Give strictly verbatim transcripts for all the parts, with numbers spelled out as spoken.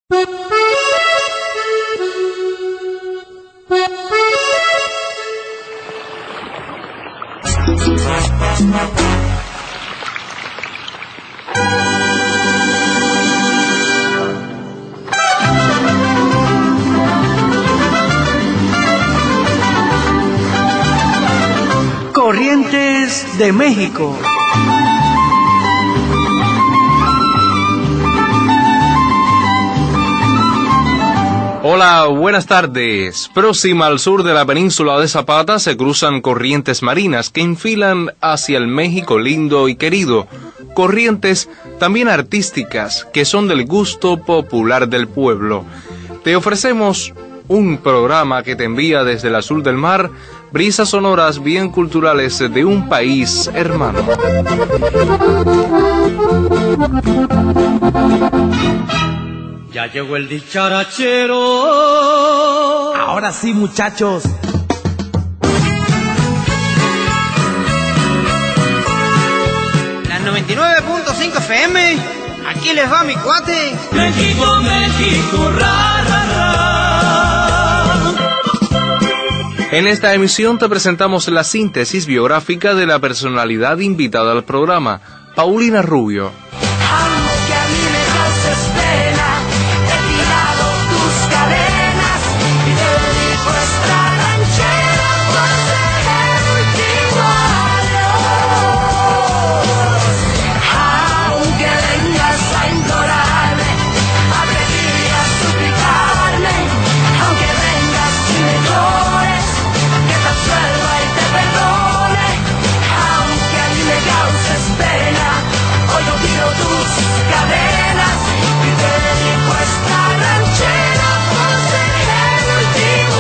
Corrientes de México. Hola, buenas tardes. Próxima al sur de la península de Zapata se cruzan corrientes marinas que enfilan hacia el México lindo y querido. Corrientes también artísticas que son del gusto popular del pueblo. Te ofrecemos un programa que te envía desde el azul del mar brisas sonoras bien culturales de un país hermano. Ya llegó el dicharachero. Ahora sí, muchachos. La noventa y nueve punto cinco F M. Aquí les va mi cuate. México, México, ra, ra, ra. En esta emisión te presentamos la síntesis biográfica de la personalidad invitada al programa, Paulina Rubio. Aunque a mí me causes pena, he tirado tus cadenas y te dedico esta ranchera por ser el último adiós. Aunque vengas a implorarme, a pedir y a suplicarme, aunque vengas y me llores, que te absuelva y te perdone. Aunque a mí me causes pena, hoy yo tiro tus cadenas y te dedico esta ranchera por ser el último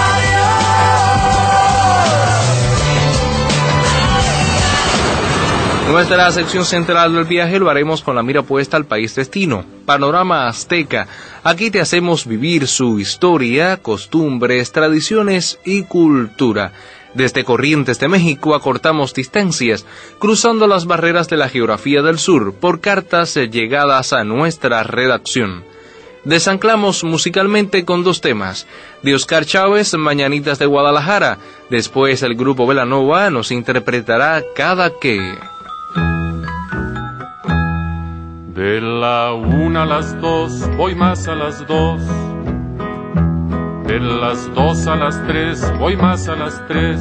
adiós. Nuestra sección central del viaje lo haremos con la mira puesta al país destino, Panorama Azteca. Aquí te hacemos vivir su historia, costumbres, tradiciones y cultura. Desde Corrientes de México acortamos distancias, cruzando las barreras de la geografía del sur por cartas llegadas a nuestra redacción. Desanclamos musicalmente con dos temas. De Oscar Chávez, Mañanitas de Guadalajara. Después el grupo Belanova nos interpretará Cada Que. De la una a las dos, voy más a las dos. De las dos a las tres, voy más a las tres.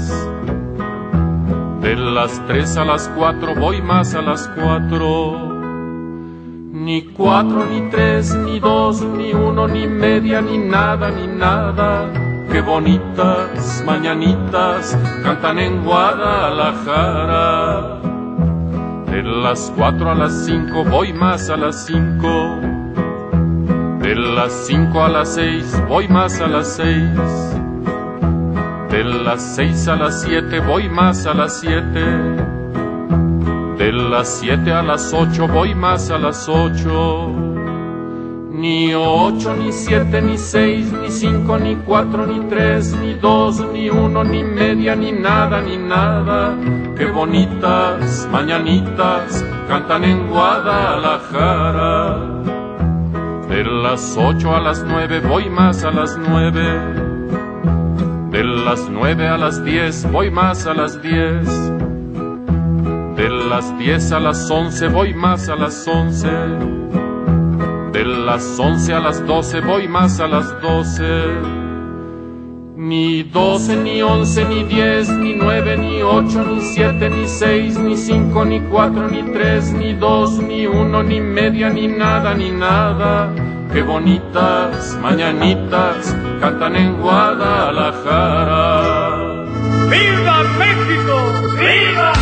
De las tres a las cuatro, voy más a las cuatro. Ni cuatro, ni tres, ni dos, ni uno, ni media, ni nada, ni nada. Qué bonitas mañanitas cantan en Guadalajara. De las cuatro a las cinco, voy más a las cinco. De las cinco a las seis, voy más a las seis. De las seis a las siete, voy más a las siete. De las siete a las ocho, voy más a las ocho. Ni ocho, ni siete, ni seis, ni cinco, ni cuatro, ni tres, ni dos, ni uno, ni media, ni nada, ni nada. Qué bonitas mañanitas cantan en Guadalajara. De las ocho a las nueve, voy más a las nueve. De las nueve a las diez, voy más a las diez. De las diez a las once, voy más a las once. De las once a las doce, voy más a las doce. Ni doce, ni once, ni diez, ni nueve, ni ocho, ni siete, ni seis, ni cinco, ni cuatro, ni tres, ni dos, ni uno, ni media, ni nada, ni nada. Qué bonitas mañanitas cantan en Guadalajara. ¡Viva México! ¡Viva!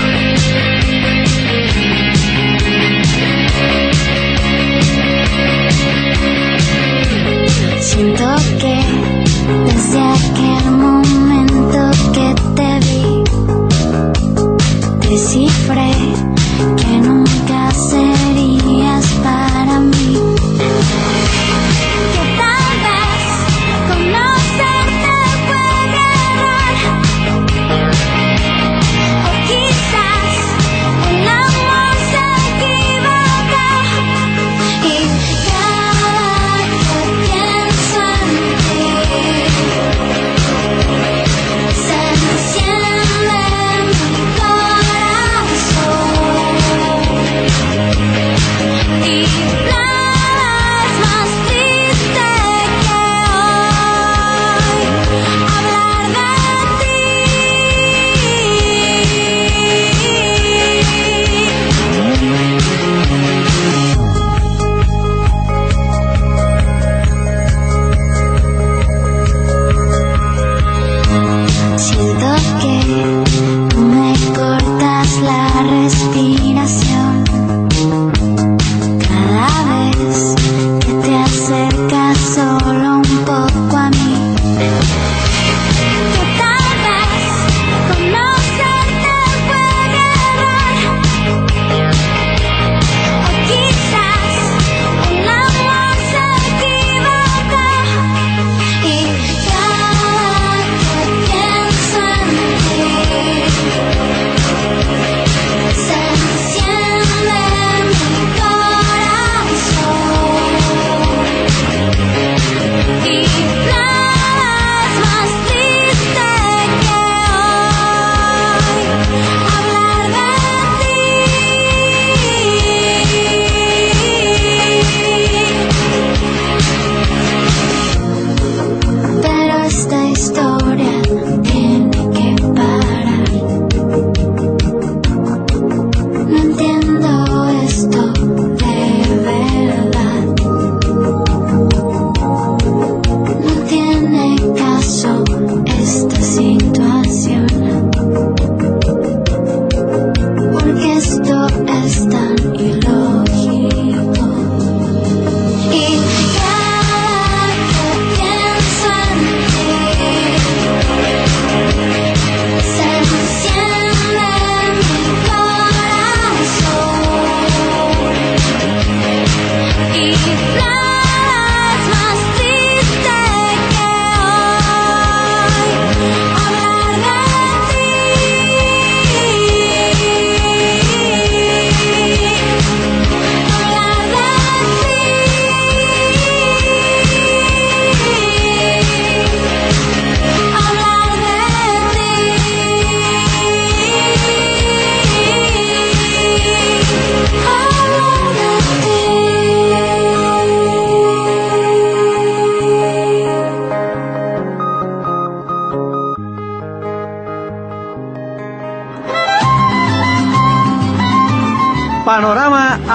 Siento que desde aquel momento que te vi, descifré que nunca serías para mí. Que tal vez conocerte fue errar, o quizás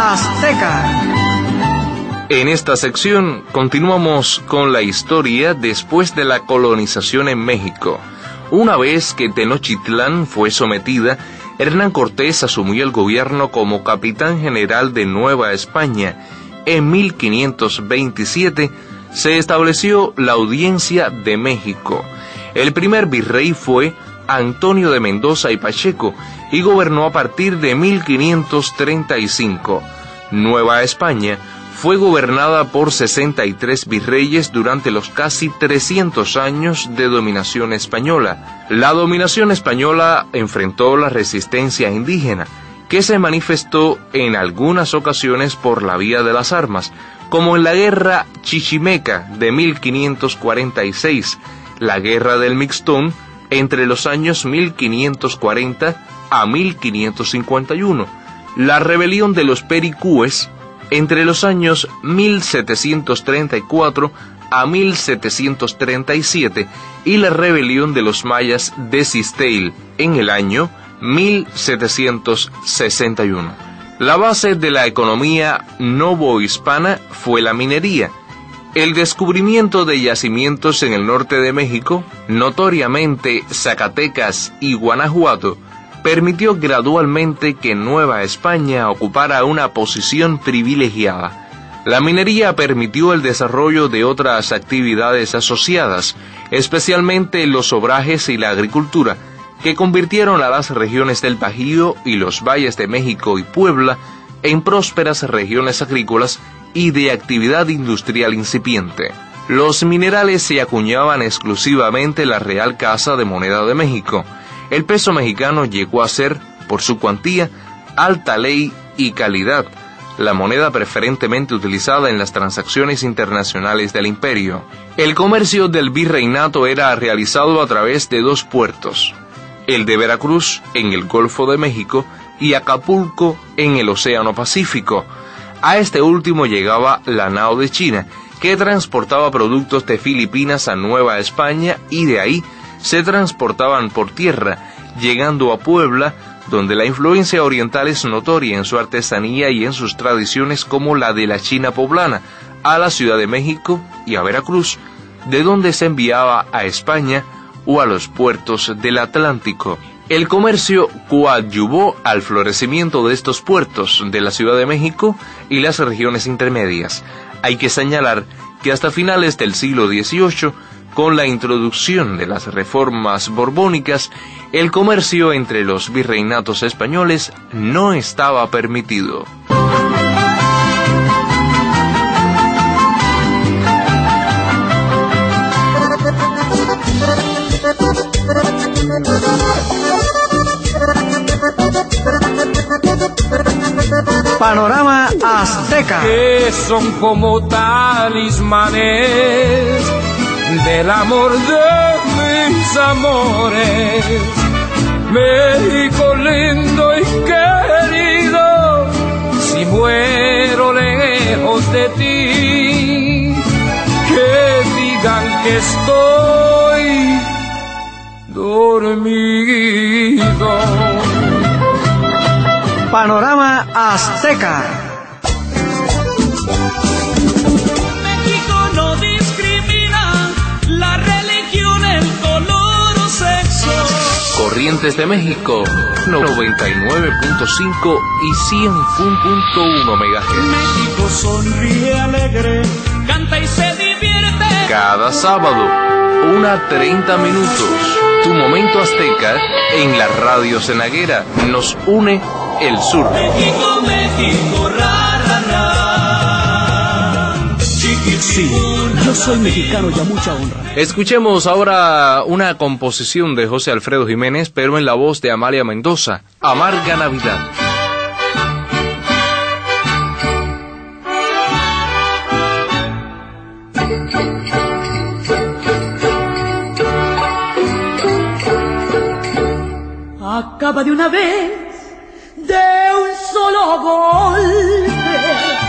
Azteca. En esta sección continuamos con la historia después de la colonización en México. Una vez que Tenochtitlán fue sometida, Hernán Cortés asumió el gobierno como capitán general de Nueva España. En mil quinientos veintisiete se estableció la Audiencia de México. El primer virrey fue Antonio de Mendoza y Pacheco y gobernó a partir de mil quinientos treinta y cinco. Nueva España fue gobernada por sesenta y tres virreyes durante los casi trescientos años de dominación española. La dominación española enfrentó la resistencia indígena, que se manifestó en algunas ocasiones por la vía de las armas, como en la Guerra Chichimeca de mil quinientos cuarenta y seis, la Guerra del Mixtón entre los años mil quinientos cuarenta a mil quinientos cincuenta y uno, la Rebelión de los Pericúes entre los años mil setecientos treinta y cuatro a mil setecientos treinta y siete y la Rebelión de los Mayas de Cisteil en el año mil setecientos sesenta y uno. La base de la economía novohispana fue la minería. El descubrimiento de yacimientos en el norte de México, notoriamente Zacatecas y Guanajuato, permitió gradualmente que Nueva España ocupara una posición privilegiada. La minería permitió el desarrollo de otras actividades asociadas, especialmente los obrajes y la agricultura, que convirtieron a las regiones del Bajío y los valles de México y Puebla en prósperas regiones agrícolas y de actividad industrial incipiente. Los minerales se acuñaban exclusivamente en la Real Casa de Moneda de México. El peso mexicano llegó a ser, por su cuantía, alta ley y calidad, la moneda preferentemente utilizada en las transacciones internacionales del imperio. El comercio del virreinato era realizado a través de dos puertos, el de Veracruz, en el Golfo de México, y Acapulco, en el Océano Pacífico. A este último llegaba la nao de China, que transportaba productos de Filipinas a Nueva España y de ahí se transportaban por tierra, llegando a Puebla, donde la influencia oriental es notoria en su artesanía y en sus tradiciones como la de la China poblana, a la Ciudad de México y a Veracruz, de donde se enviaba a España o a los puertos del Atlántico. El comercio coadyuvó al florecimiento de estos puertos de la Ciudad de México y las regiones intermedias. Hay que señalar que hasta finales del siglo dieciocho, con la introducción de las reformas borbónicas, el comercio entre los virreinatos españoles no estaba permitido. Panorama Azteca. Que son como talismanes del amor de mis amores. México lindo y querido, si muero lejos de ti, que digan que estoy dormido. Panorama Azteca. México no discrimina la religión, el color o sexo. Corrientes de México, noventa y nueve punto cinco y cien punto uno megahertz. México sonríe alegre, canta y se divierte. Cada sábado, una treinta minutos. Tu momento azteca en la radio Cenaguera. Nos une el sur. México, México, ra, ra, ra. Sí, yo soy mexicano y a mucha honra. Escuchemos ahora una composición de José Alfredo Jiménez, pero en la voz de Amalia Mendoza, Amarga Navidad. Acaba de una vez, de un solo golpe,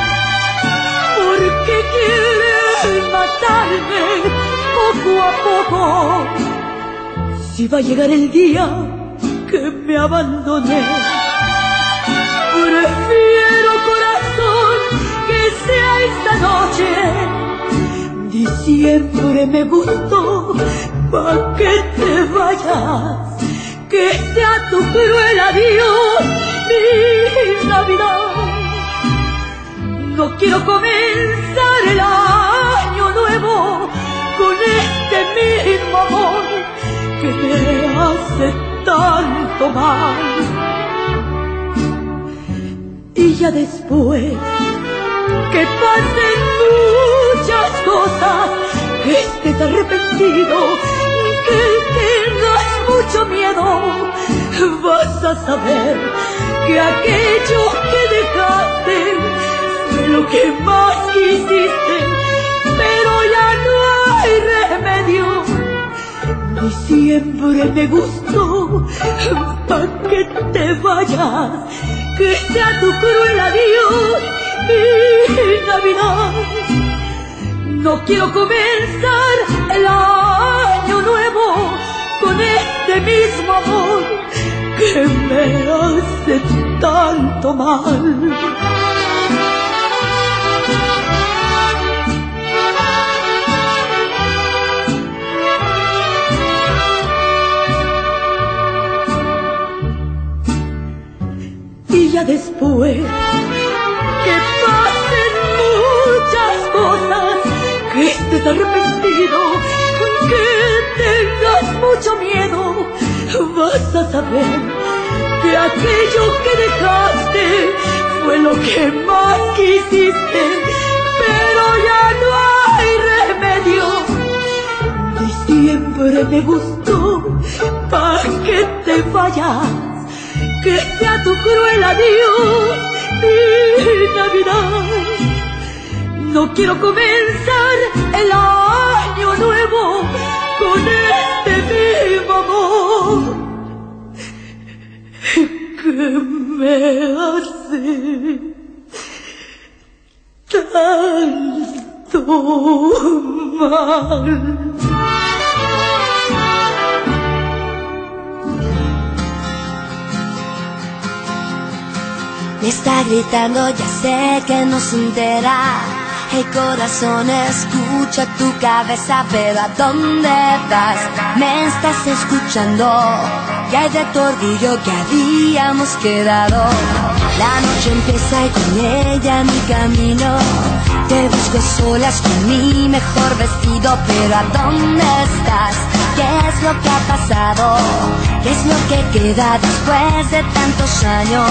porque quieres matarme poco a poco. Si va a llegar el día que me abandoné, prefiero corazón esta noche. Diciembre me gustó, pa' que te vayas, que sea tu cruel adiós mi Navidad. No quiero comenzar el año nuevo con este mismo amor que me hace tanto mal. Y ya después que pasen muchas cosas, que estés arrepentido, que tengas mucho miedo, vas a saber que aquello que dejaste fue lo que más quisiste, pero ya no hay remedio. Diciembre me gustó, pa' que te vayas, que sea tu cruel adiós mi Navidad. No quiero comenzar el año nuevo con este mismo amor que me hace tanto mal. Y ya después que pasen muchas cosas, que estés arrepentido, que tengas mucho miedo, vas a saber que aquello que dejaste fue lo que más quisiste, pero ya no hay remedio. Diciembre me gustó, pa' que te vayas, que sea tu cruel adiós mi Navidad. No quiero comenzar el año nuevo con este mismo amor que me hace tanto mal. Me está gritando, ya sé que no se entera. Hey corazón, escucha tu cabeza, pero ¿a dónde vas? Me estás escuchando, que hay de tu orgullo que habíamos quedado. La noche empieza y con ella mi camino. Te busco solas con mi mejor vestido, pero ¿a dónde estás? ¿Qué es lo que ha pasado? ¿Qué es lo que queda después de tantos años?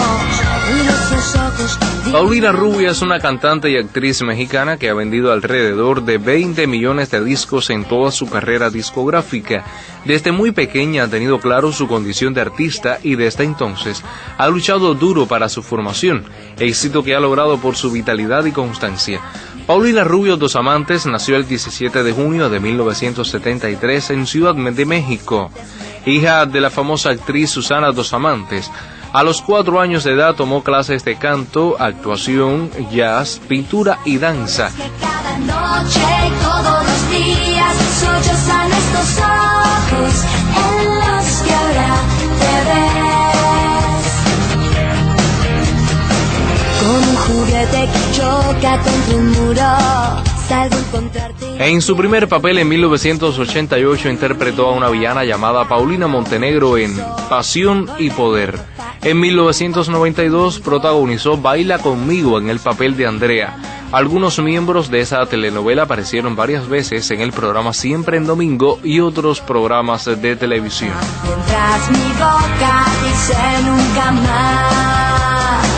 Paulina Rubio es una cantante y actriz mexicana que ha vendido alrededor de veinte millones de discos en toda su carrera discográfica. Desde muy pequeña ha tenido claro su condición de artista y desde entonces ha luchado duro para su formación, éxito que ha logrado por su vitalidad y constancia. Paulina Rubio Dos Amantes nació el diecisiete de junio de mil novecientos setenta y tres en Ciudad de México, hija de la famosa actriz Susana Dos Amantes. A los cuatro años de edad tomó clases de canto, actuación, jazz, pintura y danza. Cada noche y todos los días sollozan estos ojos en los que ahora te ves. Con un juguete que choca contra un muro, salgo a encontrarte. En su primer papel en mil novecientos ochenta y ocho interpretó a una villana llamada Paulina Montenegro en Pasión y Poder. En mil novecientos noventa y dos protagonizó Baila Conmigo en el papel de Andrea. Algunos miembros de esa telenovela aparecieron varias veces en el programa Siempre en Domingo y otros programas de televisión. Mientras mi boca dice nunca más,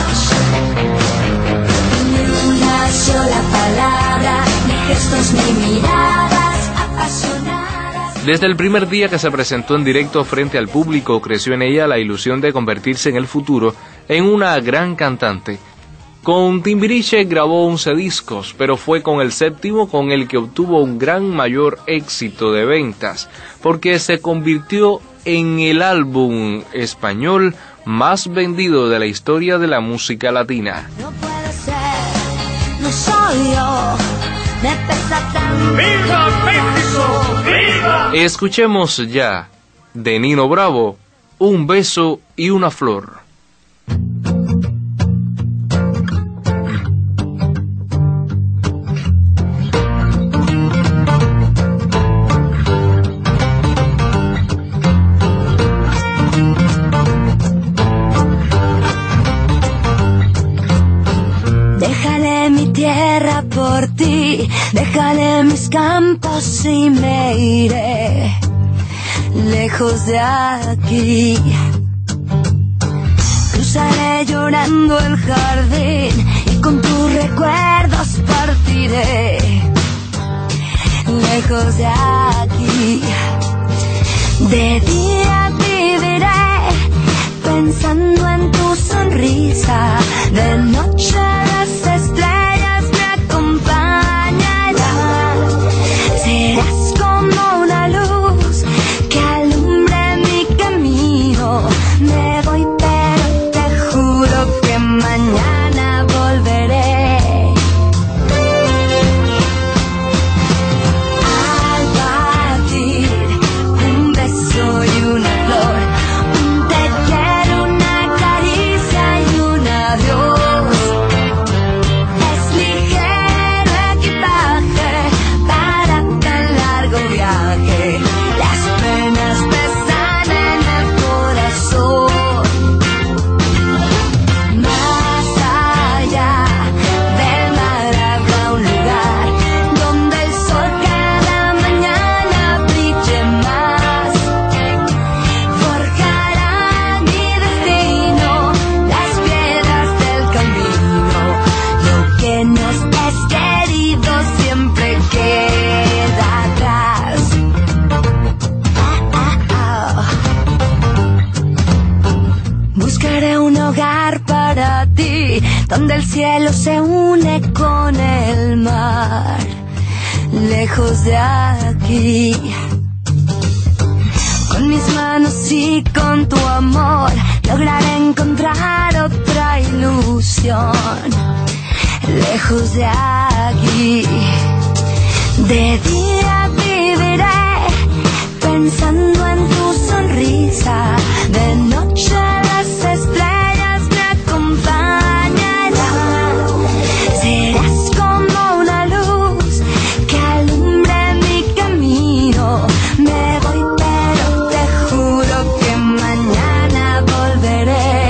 ni una sola palabra, ni gestos ni miradas apasionadas. Desde el primer día que se presentó en directo frente al público, creció en ella la ilusión de convertirse en el futuro en una gran cantante. Con Timbiriche grabó once discos, pero fue con el séptimo con el que obtuvo un gran mayor éxito de ventas, porque se convirtió en el álbum español más vendido de la historia de la música latina. No puede ser, no soy yo, me pesa tanto. ¡Viva México! ¡Viva! Escuchemos ya de Nino Bravo, Un beso y una flor. Dejaré mis campos y me iré lejos de aquí. Cruzaré llorando el jardín y con tus recuerdos partiré lejos de aquí. De día viviré pensando en tu sonrisa, de noche las estrellas me acompañarán. Serás como una luz que alumbre mi camino. Me voy pero te juro que mañana volveré. Al partir, un beso y una flor, un te quiero, una caricia y un adiós. Es ligero equipaje para tan largo viaje. Las penas pesan en el corazón. Más allá del mar habrá un lugar donde el sol cada mañana brille más. Forjará mi destino las piedras del camino. Lo que nos es querido siempre queda atrás. Ah, ah, ah. Buscaré un hogar para ti, donde el cielo se une con el mar, lejos de aquí. Con mis manos y con tu amor lograré encontrar otra ilusión, lejos de aquí. De día viviré pensando en tu sonrisa, de noche las estrellas me acompañarán. Serás como una luz que alumbre mi camino. Me voy pero te juro que mañana volveré.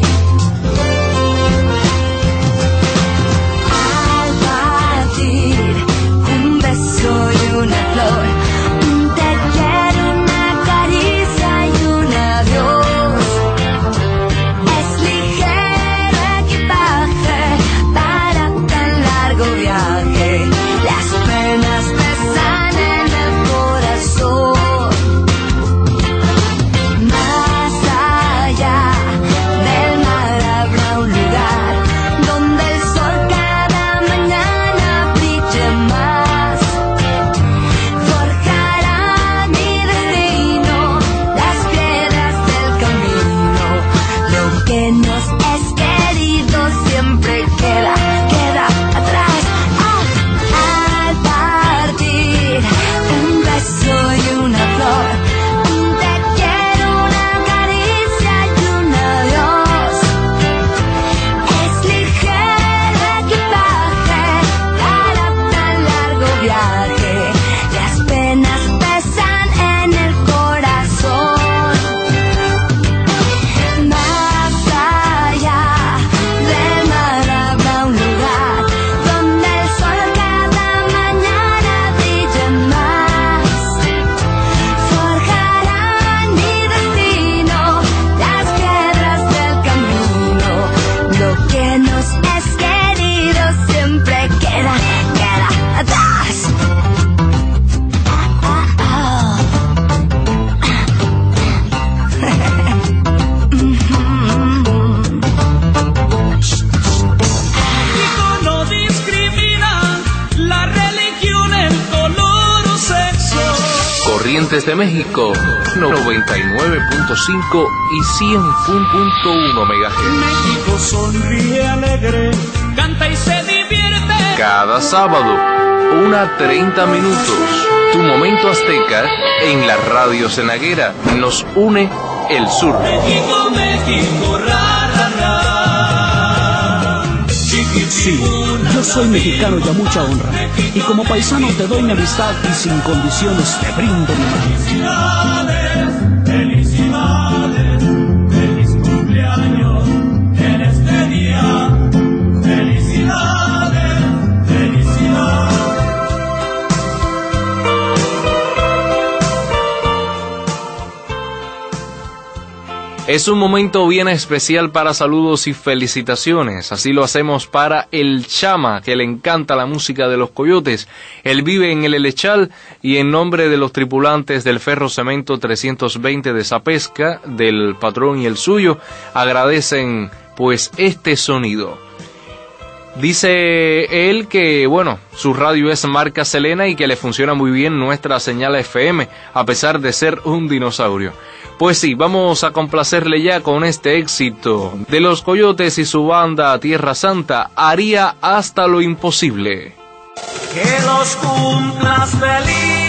Al partir, un beso y una flor, un te quiero, una caricia y un adiós. Es ligero equipaje para tan largo viaje. Las penas pesan en el corazón. Más allá del mar habrá un lugar donde el sol cada mañana brille más. Forjará mi destino las piedras del camino. Lo que nos es querido siempre queda, queda atrás. Ah, al partir, un beso y una flor, un te quiero, una caricia y un adiós. Es ligero equipaje para tan largo viaje. Las penas pesan en el corazón. Más allá del mar habrá un lugar donde el sol cada mañana brille más. Forjarán mi destino las piedras del camino. Lo que nos es querido siempre queda, queda atrás. Ah, ah, ah. No discrimina la religión, el color o sexo. Corrientes de México, noventa y nueve punto cinco y cien punto uno megahertz. México sonríe alegre, canta y se divierte. Cada sábado, una treinta minutos. Tu momento azteca en la radio cenaguera. Nos une el sur. México, México, ra, ra, ra. Sí, yo soy mexicano y a mucha honra. Y como paisano te doy mi amistad y sin condiciones te brindo mi mano. Felicidades, felicidades, feliz cumpleaños en este día. Felicidades, felicidades. Es un momento bien especial para saludos y felicitaciones. Así lo hacemos para el Chama, que le encanta la música de los Coyotes. Él vive en el Elechal y en nombre de los tripulantes del Ferro Cemento trescientos veinte de Zapesca, del patrón y el suyo, agradecen pues este sonido. Dice él que, bueno, su radio es marca Selena y que le funciona muy bien nuestra señal F M, a pesar de ser un dinosaurio. Pues sí, vamos a complacerle ya con este éxito de los Coyotes y su banda Tierra Santa, Haría hasta lo imposible. Que los cumplas feliz.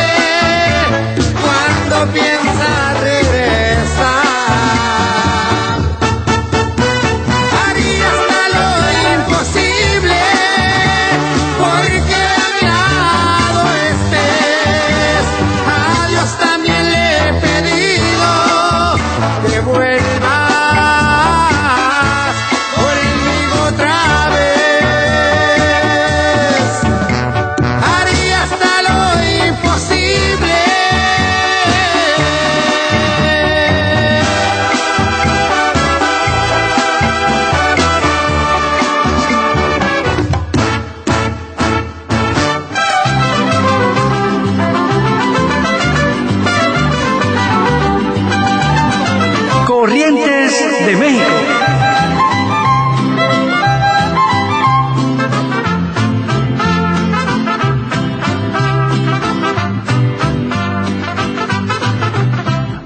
Piensa regresar.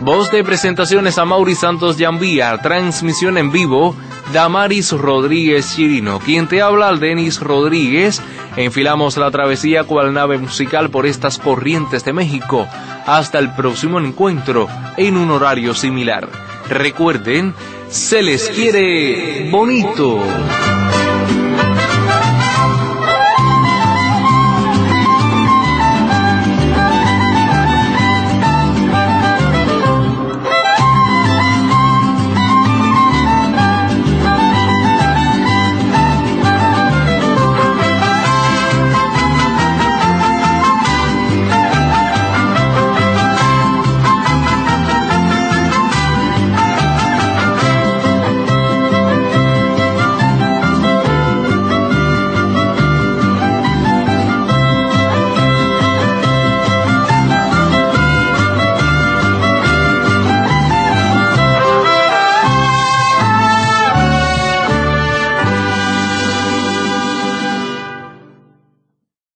Voz de presentaciones a Mauri Santos Yambía, transmisión en vivo, Damaris Rodríguez Chirino. Quien te habla, Denis Rodríguez. Enfilamos la travesía cual nave musical por estas corrientes de México. Hasta el próximo encuentro en un horario similar. Recuerden, se les quiere bonito.